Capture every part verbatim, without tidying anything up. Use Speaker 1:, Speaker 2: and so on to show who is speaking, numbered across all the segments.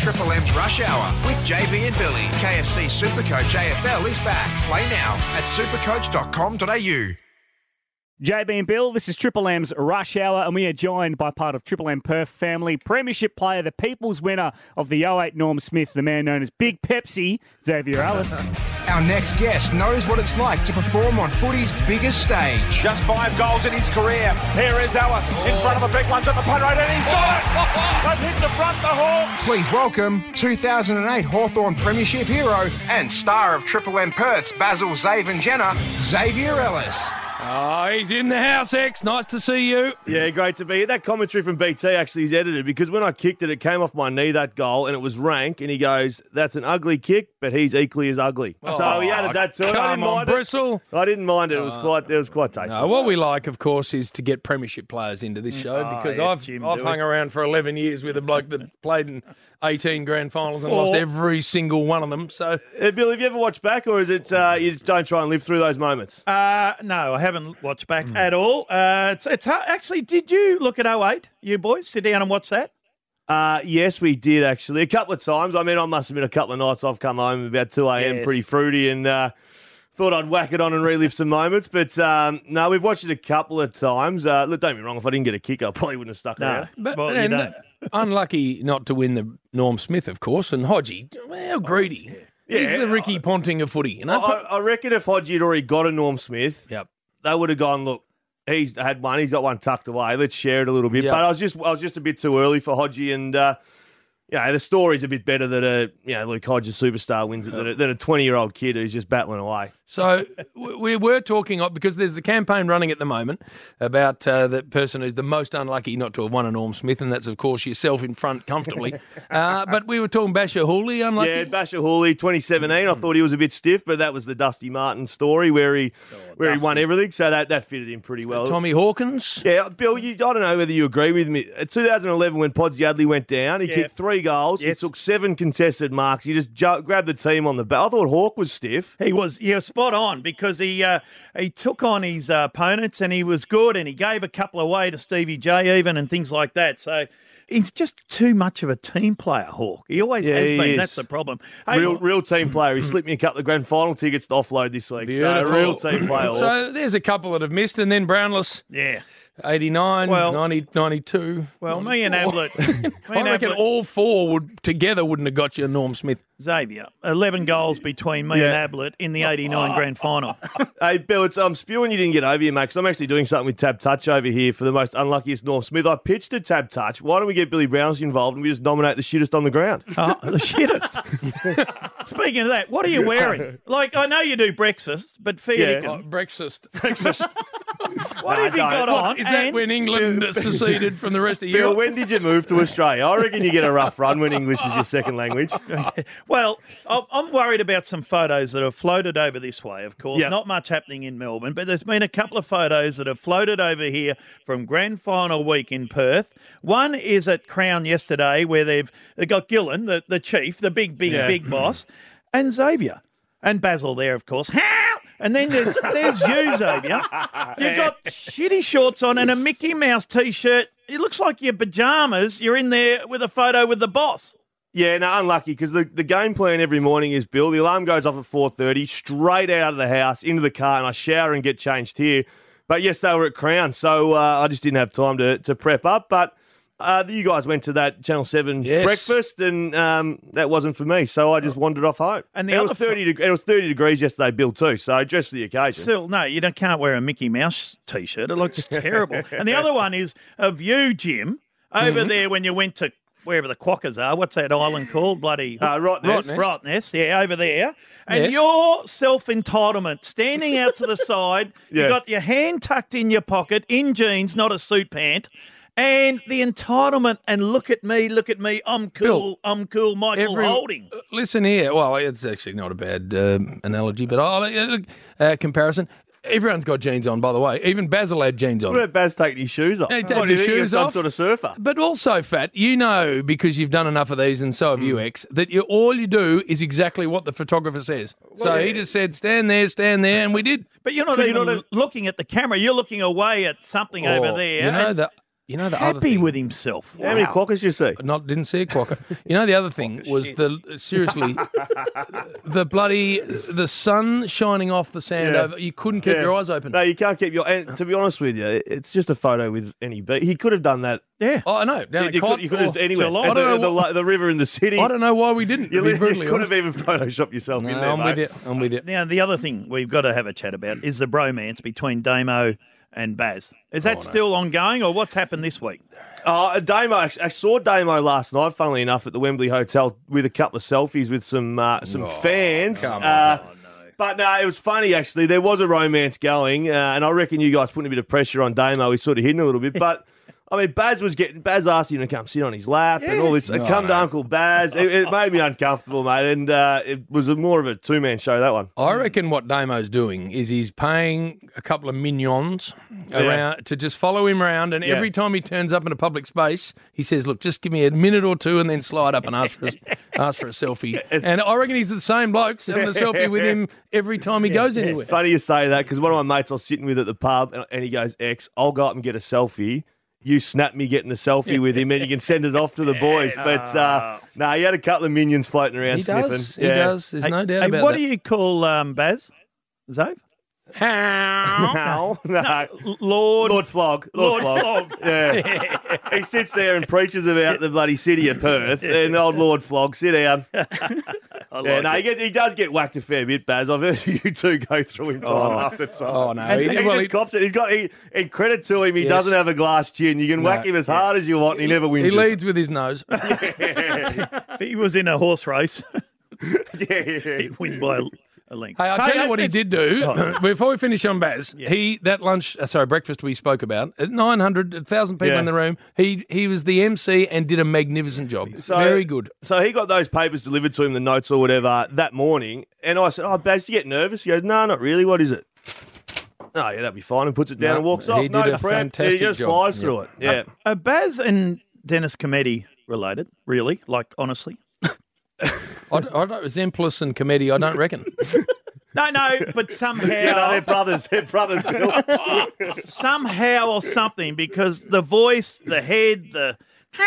Speaker 1: Triple M's Rush Hour with J B and Billy. K F C Supercoach A F L is back. Play now at supercoach dot com dot a u.
Speaker 2: J B and Bill, this is Triple M's Rush Hour, and we are joined by part of Triple M Perth family, premiership player, the people's winner of the oh eight Norm Smith, the man known as Big Pepsi, Xavier Ellis.
Speaker 1: Our next guest knows what it's like to perform on footy's biggest stage.
Speaker 3: Just five goals in his career. Here is Ellis in front of the big ones at the punt rate, and he's got it! They've hit the front, the Hawks!
Speaker 1: Please welcome two thousand eight Hawthorn premiership hero and star of Triple M Perth's Basil Zaven Jenner, Xavier Ellis.
Speaker 4: Oh, he's in the house, X. Nice to see you.
Speaker 5: Yeah, great to be here. That commentary from B T actually is edited because when I kicked it, it came off my knee, that goal, and it was rank, and he goes, that's an ugly kick, but he's equally as ugly.
Speaker 4: Oh,
Speaker 5: so he added that to it. I
Speaker 4: Come
Speaker 5: didn't
Speaker 4: on,
Speaker 5: mind
Speaker 4: Bristle.
Speaker 5: it. I didn't mind it. It was quite, it was quite tasty.
Speaker 4: No, what we like, of course, is to get premiership players into this show
Speaker 2: Oh,
Speaker 4: because
Speaker 2: yes,
Speaker 4: I've,
Speaker 2: Jim,
Speaker 4: I've
Speaker 2: do
Speaker 4: hung
Speaker 2: it.
Speaker 4: around for eleven years with a bloke that played in eighteen grand finals and lost
Speaker 2: Four.
Speaker 4: every single one of them. So
Speaker 5: Uh, Bill, have you ever watched back, or is it uh, you just don't try and live through those moments?
Speaker 6: Uh, no, I haven't watched back at all. Uh, it's, it's hard. Actually, did you look at oh eight, you boys? Sit down and watch that?
Speaker 5: Uh, yes, we did, actually. A couple of times. I mean, I must have been a couple of nights I've come home about two a.m.
Speaker 6: Yes.
Speaker 5: pretty fruity and uh, thought I'd whack it on and relive some moments. But um, no, we've watched it a couple of times. Uh, look, don't get me wrong, if I didn't get a kick, I probably wouldn't have stuck
Speaker 6: No.
Speaker 5: around.
Speaker 4: but
Speaker 6: Well, you
Speaker 4: and,
Speaker 6: don't.
Speaker 4: unlucky not to win the Norm Smith, of course, and Hodgie. How greedy. He's
Speaker 5: Yeah.
Speaker 4: the Ricky Ponting of footy, you know?
Speaker 5: I, I reckon if Hodgie had already got a Norm Smith,
Speaker 4: Yep.
Speaker 5: they would have gone, look, he's had one, he's got one tucked away. Let's share it a little bit.
Speaker 4: Yeah.
Speaker 5: But I was just I was just a bit too early for Hodgie, and uh, you know, the story's a bit better that a you know Luke Hodges superstar wins it than a, than a twenty-year-old kid who's just battling away.
Speaker 4: So w- we were talking, because there's a campaign running at the moment about uh, the person who's the most unlucky not to have won a Norm Smith, and that's, of course, yourself in front comfortably. uh, but we were talking Basher Hooley, unlucky.
Speaker 5: Yeah, Basher Hooley, twenty seventeen. I thought he was a bit stiff, but that was the Dusty Martin story where he where he won everything, so that, that fitted him pretty well.
Speaker 4: Tommy Hawkins.
Speaker 5: Yeah, Bill, you, I don't know whether you agree with me. In two thousand eleven, when Pods Yardley went down, he
Speaker 6: Yeah.
Speaker 5: kicked three goals.
Speaker 6: Yes.
Speaker 5: He took seven contested marks. He just ju- grabbed the team on the back. I thought Hawk was stiff.
Speaker 6: He was, yeah, spot on because he uh, he took on his uh, opponents and he was good and he gave a couple away to Stevie J even and things like that. So he's just too much of a team player, Hawk. He always
Speaker 5: Yeah,
Speaker 6: has
Speaker 5: he
Speaker 6: been.
Speaker 5: is.
Speaker 6: That's the problem. Hey,
Speaker 5: Real, real team player. He slipped me a couple of grand final tickets to offload this week.
Speaker 4: Beautiful.
Speaker 5: So, real team player. Hawk.
Speaker 4: So there's a couple that have missed, and then Brownless,
Speaker 6: yeah.
Speaker 4: eighty-nine,
Speaker 6: Well-
Speaker 4: ninety, ninety-two.
Speaker 6: Well, me and Ablett, me
Speaker 4: I
Speaker 6: and
Speaker 4: reckon
Speaker 6: Ablett,
Speaker 4: all four would together wouldn't have got you a Norm Smith.
Speaker 6: Xavier, eleven goals between me
Speaker 5: Yeah.
Speaker 6: and Ablett in the eighty-nine grand final.
Speaker 5: Hey, Bill, it's, I'm spewing you didn't get over here, mate, 'cause I'm actually doing something with Tab Touch over here for the most unluckiest Norm Smith. I pitched to Tab Touch. Why don't we get Billy Brownsley involved and we just nominate the shittest on the ground?
Speaker 6: Oh, the shittest. Speaking of that, what are you wearing? Like, I know you do breakfast, but fair
Speaker 5: Yeah.
Speaker 6: dinkum.
Speaker 4: Breakfast.
Speaker 6: What have you
Speaker 5: No,
Speaker 6: got
Speaker 5: don't.
Speaker 6: on?
Speaker 4: Is that
Speaker 6: And-
Speaker 4: when England seceded from the rest of
Speaker 5: Bill,
Speaker 4: Europe?
Speaker 5: when did you move to Australia? I reckon you get a rough run when English is your second language.
Speaker 6: Well, I'm I'm worried about some photos that have floated over this way, of course.
Speaker 5: Yep.
Speaker 6: Not much happening in Melbourne, but there's been a couple of photos that have floated over here from grand final week in Perth. One is at Crown yesterday where they've, they've got Gillen, the, the chief, the big, big,
Speaker 5: Yeah.
Speaker 6: big boss, and Xavier. And Basil there, of course. How? And then there's, there's you, Xavier. You've got shitty shorts on and a Mickey Mouse T-shirt. It looks like your pajamas. You're in there with a photo with the boss.
Speaker 5: Yeah, no, unlucky because the, the game plan every morning is, Bill, the alarm goes off at four thirty, straight out of the house, into the car, and I shower and get changed here. But yes, they were at Crown, so uh, I just didn't have time to, to prep up. But uh, you guys went to that Channel seven
Speaker 4: Yes.
Speaker 5: breakfast, and um, that wasn't for me, so I just wandered off home.
Speaker 6: And the
Speaker 5: it
Speaker 6: other
Speaker 5: was thirty. deg- it was thirty degrees yesterday, Bill, too. So dressed for the occasion.
Speaker 6: Still, no, you don't, can't wear a Mickey Mouse T-shirt. It looks terrible. And the other one is of you, Jim, over
Speaker 5: Mm-hmm.
Speaker 6: there when you went to wherever the Quackers are. What's that island called? Bloody
Speaker 5: Uh, Rottnest.
Speaker 6: Rottnest. Rottnest, yeah, over there. And
Speaker 4: Yes.
Speaker 6: your self-entitlement, standing out to the side,
Speaker 5: Yeah.
Speaker 6: you got your hand tucked in your pocket, in jeans, not a suit pant. And the entitlement, and look at me, look at me, I'm cool,
Speaker 4: Bill,
Speaker 6: I'm cool, Michael
Speaker 4: Every-
Speaker 6: Holding.
Speaker 4: Listen here. Well, it's actually not a bad um, analogy, but oh, uh, comparison. Everyone's got jeans on, by the way. Even Basil had jeans on.
Speaker 5: What about Baz taking his shoes off?
Speaker 4: Yeah, he
Speaker 5: What,
Speaker 4: take
Speaker 5: do you
Speaker 4: his
Speaker 5: think you're
Speaker 4: shoes
Speaker 5: some
Speaker 4: off.
Speaker 5: sort of surfer?
Speaker 4: But also, Fat, you know, because you've done enough of these, and so have you, X, that you all you do is exactly what the photographer says. so he just said, stand there, stand there, and we did.
Speaker 6: But you're not
Speaker 5: Could you
Speaker 6: even
Speaker 5: not have-
Speaker 6: looking at the camera. You're looking away at something over
Speaker 4: Oh,
Speaker 6: there.
Speaker 4: You know,
Speaker 6: and-
Speaker 4: the You know the other
Speaker 6: Happy
Speaker 4: thing,
Speaker 6: with himself.
Speaker 5: How many quackers you see?
Speaker 4: Not didn't see a quokka. You know the other thing was the seriously the bloody the sun shining off the sand
Speaker 5: Yeah.
Speaker 4: over. You couldn't keep
Speaker 5: Yeah.
Speaker 4: your eyes open.
Speaker 5: No, you can't keep your. And to be honest with you, it's just a photo with any beach. He could have done that.
Speaker 6: Yeah.
Speaker 4: Oh, I know. Down
Speaker 5: You,
Speaker 4: at
Speaker 5: you
Speaker 4: Cot
Speaker 5: could, you could have
Speaker 4: or-
Speaker 5: anywhere.
Speaker 6: Geelong.
Speaker 5: At
Speaker 4: I don't
Speaker 5: the,
Speaker 4: know
Speaker 5: the,
Speaker 4: what-
Speaker 5: the river in the city.
Speaker 4: I don't know why we didn't.
Speaker 5: You,
Speaker 4: to be
Speaker 5: li-
Speaker 4: brutally
Speaker 5: you could
Speaker 4: honest.
Speaker 5: have even photoshopped yourself
Speaker 4: No,
Speaker 5: in there,
Speaker 4: I'm
Speaker 5: mate.
Speaker 4: with you. I'm with you.
Speaker 6: Now, the other thing we've got to have a chat about is the bromance between Damo and Baz. Is that still ongoing, or what's happened this week?
Speaker 5: Uh, Damo, I I saw Damo last night, funnily enough, at the Wembley Hotel with a couple of selfies with some uh, some fans.
Speaker 4: come on.
Speaker 5: Uh, But no, it was funny actually. There was a romance going, uh, and I reckon you guys putting a bit of pressure on Damo. He's sort of hidden a little bit, but. I mean, Baz was getting. Baz asked him to come sit on his lap and all this. come to Uncle Baz. It, it made me uncomfortable, mate, and uh, it was a, more of a two-man show. That one.
Speaker 4: I reckon what Damo's doing is he's paying a couple of minions around to just follow him around, and
Speaker 5: Yeah.
Speaker 4: every time he turns up in a public space, he says, "Look, just give me a minute or two, and then slide up and ask for a, ask for a selfie." And I reckon he's the same bloke having a selfie with him every time he goes anywhere.
Speaker 5: It's funny you say that because one of my mates I was sitting with at the pub, and, and he goes, "X, I'll go up and get a selfie. You snap me getting the selfie with him, and you can send it off to the boys." But uh, no, he had a couple of minions floating around
Speaker 4: He
Speaker 5: sniffing.
Speaker 4: does. He does. There's
Speaker 6: Hey,
Speaker 4: no doubt
Speaker 6: hey,
Speaker 4: about
Speaker 6: what
Speaker 4: that.
Speaker 6: do you call um, Baz? Zave?
Speaker 5: No, no.
Speaker 6: L- Lord.
Speaker 5: Lord Flog. Lord,
Speaker 6: Lord
Speaker 5: Flog. Yeah. He sits there and preaches about the bloody city of Perth. And old Lord Flog, sit down.
Speaker 6: I
Speaker 5: Yeah,
Speaker 6: like
Speaker 5: no,
Speaker 6: it.
Speaker 5: he, gets, he does get whacked a fair bit, Baz. I've heard you two go through him time after time.
Speaker 4: Oh, no.
Speaker 5: He,
Speaker 4: He-
Speaker 5: he
Speaker 4: well,
Speaker 5: just
Speaker 4: he-
Speaker 5: cops it. He's got, he, in credit to him, he
Speaker 4: Yes.
Speaker 5: doesn't have a glass chin. You can whack him as hard as you want, and he never wins.
Speaker 4: He leads with his nose.
Speaker 6: If he was in a horse race,
Speaker 5: Yeah, yeah.
Speaker 6: he'd win by a, a length.
Speaker 4: Hey, I'll tell you
Speaker 6: uh,
Speaker 4: what he
Speaker 6: it's-
Speaker 4: did do before we finish on Baz. He that lunch, uh, sorry, breakfast we spoke about, at nine hundred, one thousand people
Speaker 5: Yeah.
Speaker 4: in the room. He he was the M C and did a magnificent job.
Speaker 5: So-
Speaker 4: Very good.
Speaker 5: So he got those papers delivered to him, the notes or whatever, that morning. And I said, "Oh, Baz, do you get nervous?" He goes, "No, not really. What is it?" "Oh, yeah, that'd be fine." And puts it down
Speaker 4: No,
Speaker 5: and walks
Speaker 4: he
Speaker 5: off.
Speaker 4: did
Speaker 5: No
Speaker 4: a
Speaker 5: prep.
Speaker 4: fantastic
Speaker 5: He just
Speaker 4: job.
Speaker 5: flies
Speaker 4: Yeah.
Speaker 5: through it. Yeah.
Speaker 6: Are Baz and Dennis Cometti related? Really? Like, honestly?
Speaker 4: I, I don't, Zemplis and Comedy, I don't reckon.
Speaker 6: No, no, but somehow,
Speaker 5: Yeah, no, they're brothers. They're brothers. Bill.
Speaker 6: somehow or something, because the voice, the head, the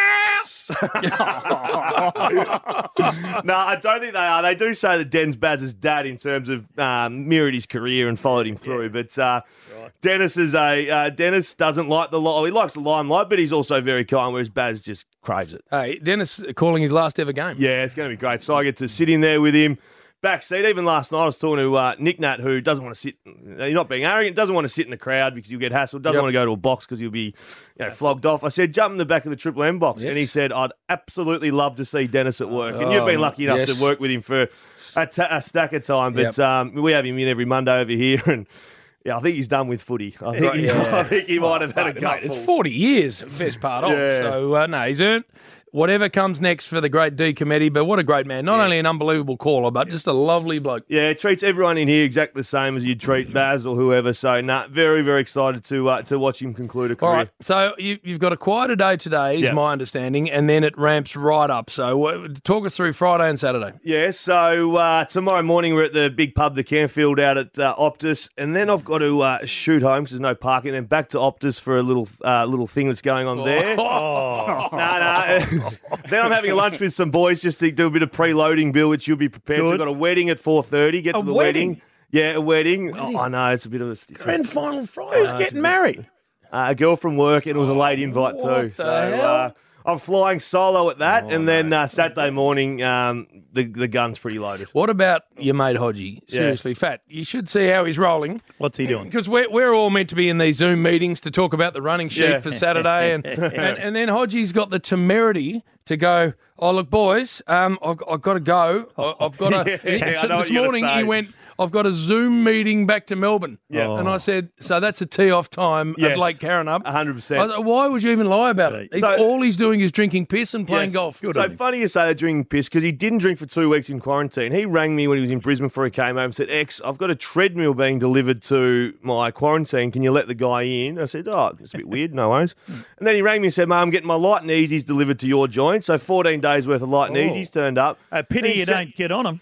Speaker 5: No, I don't think they are. They do say that Den's Baz's dad in terms of um, mirrored his career and followed him through. But uh, Dennis is a uh, Dennis doesn't like the li- he likes the limelight, but he's also very kind. Whereas Baz just craves it.
Speaker 4: Hey, Dennis calling his last ever game.
Speaker 5: Yeah, it's going to be great. So I get to sit in there with him. Backseat. Even last night, I was talking to uh, Nick Nat, who doesn't want to sit. You're not being arrogant. Doesn't want to sit in the crowd because you'll get hassled. Doesn't
Speaker 4: Yep.
Speaker 5: want to go to a box because you'll be, you know, flogged off. I said, jump in the back of the Triple M box, and he
Speaker 4: Yes.
Speaker 5: said, I'd absolutely love to see Dennis at work. And you've been
Speaker 4: Oh,
Speaker 5: lucky enough
Speaker 4: yes.
Speaker 5: to work with him for a, ta- a stack of time. But
Speaker 4: Yep.
Speaker 5: um, we have him in every Monday over here, and yeah, I think he's done with footy. I think,
Speaker 4: Right,
Speaker 5: he,
Speaker 4: yeah.
Speaker 5: I think he might have had a
Speaker 4: Mate,
Speaker 5: gut
Speaker 4: it's
Speaker 5: full.
Speaker 4: forty years, best part of.
Speaker 5: Yeah.
Speaker 4: So, uh, no, he's earned whatever comes next for the great D Committee. But what a great man. Not only an unbelievable caller, but just a lovely bloke.
Speaker 5: Yeah, treats everyone in here exactly the same as you'd treat Baz or whoever. So, nah, very, very excited to uh, to watch him conclude a career.
Speaker 4: All right, so you, you've got a quieter day today, is
Speaker 5: Yeah.
Speaker 4: my understanding, and then it ramps right up. So uh, talk us through Friday and Saturday.
Speaker 5: Yeah, so uh, tomorrow morning we're at the big pub, the Canfield, out at uh, Optus, and then I've got to uh, shoot home because there's no parking, then back to Optus for a little uh, little thing that's going on there. No, no. Then I'm having a lunch with some boys just to do a bit of preloading, Bill, which you'll be prepared. So
Speaker 6: Good.
Speaker 5: I've got a wedding at four thirty. Get
Speaker 6: A
Speaker 5: to the
Speaker 6: wedding?
Speaker 5: wedding. Yeah, a wedding. Oh, I know, it's a bit of a...
Speaker 6: grand final Friday. Who's getting married?
Speaker 5: Uh, a girl from work, and it was a late invite too.
Speaker 4: What
Speaker 5: So
Speaker 4: the hell?
Speaker 5: uh, I'm flying solo at that, and then uh, Saturday morning, um, the the gun's pretty loaded.
Speaker 4: What about your mate Hodgie? Seriously, Fat, you should see how he's rolling.
Speaker 6: What's he doing?
Speaker 4: Because we're, we're all meant to be in these Zoom meetings to talk about the running sheet
Speaker 5: Yeah.
Speaker 4: for Saturday. And, and and then Hodgie's got the temerity to go, oh, look, boys, um, I've, I've got to go. I- I've got to.
Speaker 5: Yeah, I
Speaker 4: so
Speaker 5: know
Speaker 4: this
Speaker 5: what you're gonna
Speaker 4: morning he
Speaker 5: say.
Speaker 4: went, I've got a Zoom meeting back to Melbourne.
Speaker 5: Yeah.
Speaker 4: And I said, so that's a tee-off time
Speaker 5: Yes.
Speaker 4: at Lake Carrinup.
Speaker 5: one hundred
Speaker 4: I
Speaker 5: percent.
Speaker 4: said, why would you even lie about it? He's,
Speaker 5: So-
Speaker 4: all he's doing is drinking piss and playing
Speaker 5: Yes.
Speaker 4: golf.
Speaker 5: So funny you say that drinking piss because he didn't drink for two weeks in quarantine. He rang me when he was in Brisbane before he came home and said, X, I've got a treadmill being delivered to my quarantine. Can you let the guy in? I said, oh, it's a bit weird. No worries. And then he rang me and said, mate, I'm getting my light and easies delivered to your joint. So fourteen days worth of light and
Speaker 6: Oh.
Speaker 5: easies turned up.
Speaker 6: A pity
Speaker 5: He
Speaker 6: you
Speaker 5: said-
Speaker 6: don't get on him.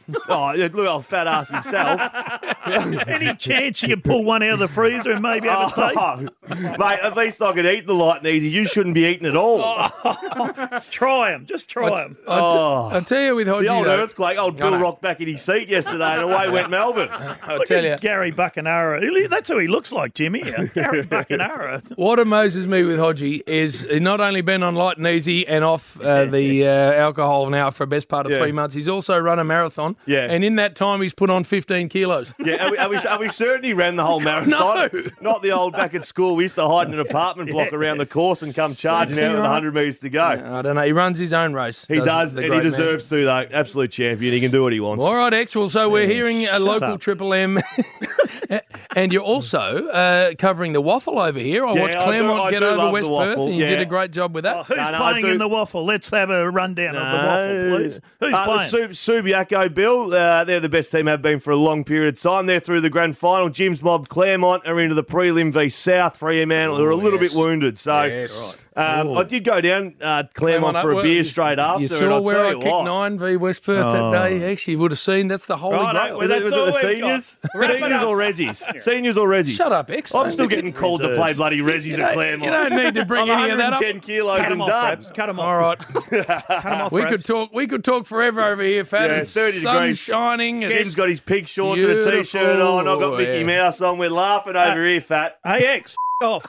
Speaker 5: Oh, yeah, look, old fat ass himself.
Speaker 6: Any chance you could pull one out of the freezer and maybe have a taste?
Speaker 5: Oh, mate, at least I could eat the light and easy. You shouldn't be eating at all.
Speaker 6: Try them. Just try them.
Speaker 4: I,
Speaker 5: Oh.
Speaker 4: I tell you with Hodgie,
Speaker 5: The old
Speaker 4: though,
Speaker 5: earthquake, old Bill
Speaker 4: know.
Speaker 5: rocked back in his seat yesterday and away went Melbourne.
Speaker 4: I
Speaker 6: Look
Speaker 4: tell
Speaker 6: at
Speaker 4: you,
Speaker 6: Gary Buckenara. He- That's who he looks like, Jimmy. Gary Buckenara.
Speaker 4: what amazes me with Hodgie is he's not only been on light and easy and off uh, the uh, alcohol now for the best part of
Speaker 5: Yeah.
Speaker 4: three months, he's also run a marathon.
Speaker 5: Yeah.
Speaker 4: And in that time, he's put on fifteen kilos.
Speaker 5: Yeah, are we, are, we, are we certain he ran the whole marathon?
Speaker 4: No.
Speaker 5: Not the old back at school. We used to hide in an apartment block around the course and come charging out with one hundred metres to go.
Speaker 4: I don't know. He runs his own race.
Speaker 5: He does,
Speaker 4: the
Speaker 5: and he
Speaker 4: great man.
Speaker 5: deserves to, though. Absolute champion. He can do what he wants.
Speaker 4: All right, X. Well, so we're hearing a local
Speaker 6: up.
Speaker 4: Triple M, and you're also uh, covering the waffle over here. I
Speaker 5: Yeah,
Speaker 4: watched
Speaker 5: I do-
Speaker 4: Claremont
Speaker 5: I
Speaker 4: get
Speaker 5: do
Speaker 4: over
Speaker 5: love
Speaker 4: West
Speaker 5: the
Speaker 4: Perth,
Speaker 5: waffle,
Speaker 4: and you did
Speaker 5: yeah.
Speaker 4: a great job with that.
Speaker 6: Oh, who's
Speaker 5: No, no, I
Speaker 6: playing
Speaker 5: do-
Speaker 6: in the waffle? Let's have a rundown of the waffle, please. Who's
Speaker 5: uh,
Speaker 6: playing?
Speaker 5: The Sub- Subiaco, Bill. Uh, they're the best team, have been for a long period of time. They're through the grand final. Jim's mob Claremont are into the prelim v South Fremantle, who are a little
Speaker 4: yes.
Speaker 5: bit wounded. So
Speaker 4: Yes.
Speaker 5: um, I did go down uh, Claremont for a
Speaker 4: Well,
Speaker 5: beer
Speaker 4: you-
Speaker 5: straight after.
Speaker 4: You
Speaker 5: and
Speaker 4: saw
Speaker 5: I'll
Speaker 4: where
Speaker 5: tell
Speaker 4: I
Speaker 5: you
Speaker 4: kicked
Speaker 5: what.
Speaker 4: nine v West Perth that day. Actually, you would have seen that's the holy
Speaker 6: Righto,
Speaker 4: grail.
Speaker 6: well,
Speaker 5: Was it,
Speaker 6: that's
Speaker 5: was it
Speaker 6: all
Speaker 5: the
Speaker 6: we've
Speaker 5: seniors?
Speaker 6: got. Wrap it
Speaker 5: Seniors
Speaker 6: up.
Speaker 5: or Rezzies? Seniors or Rezzies?
Speaker 4: Shut up, X.
Speaker 5: I'm still getting called to play
Speaker 6: Reserves.
Speaker 5: bloody Rezzies at Claremont.
Speaker 4: You don't need to bring
Speaker 5: I'm
Speaker 4: any of that up.
Speaker 5: one hundred ten kilos
Speaker 6: Cut
Speaker 5: and
Speaker 6: them off,
Speaker 5: done.
Speaker 6: Raps. Cut them off.
Speaker 4: All right,
Speaker 6: Cut them off,
Speaker 4: we
Speaker 6: Raps.
Speaker 4: could talk. We could talk forever over here, Fat.
Speaker 5: Yeah,
Speaker 4: It's
Speaker 5: thirty
Speaker 4: sun
Speaker 5: degrees.
Speaker 4: shining. It's-
Speaker 5: Jim's got his pig shorts and a
Speaker 4: Beautiful.
Speaker 5: t-shirt on. I've got Mickey
Speaker 4: Yeah.
Speaker 5: Mouse on. We're laughing over here, Fat.
Speaker 6: Hey, X, f- off.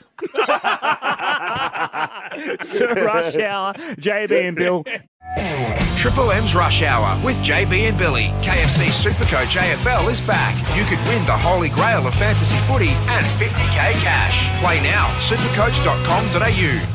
Speaker 2: It's a rush hour. J B and Bill.
Speaker 1: Triple M's Rush Hour with J B and Billy. K F C Supercoach A F L is back. You could win the holy grail of fantasy footy and fifty K cash. Play now. supercoach dot com dot a u.